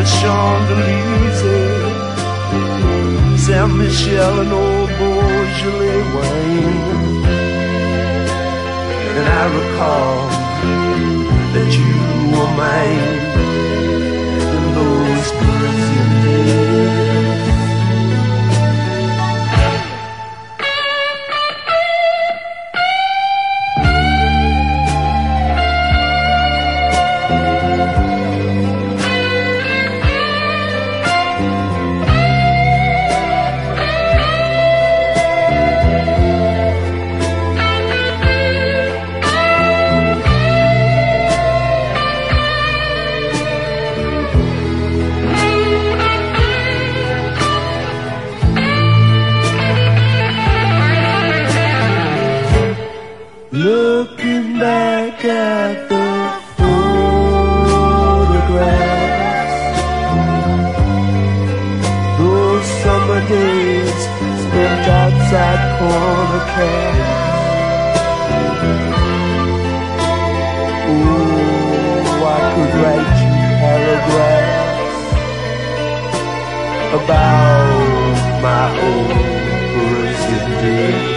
Champs-Élysées, Saint-Michel and old Beaujolais wine. And I recall that you were mine in those Parisian days. Looking back at the photographs, those summer days spent outside corner cafes. Oh, I could write you paragraphs about my old Parisian days.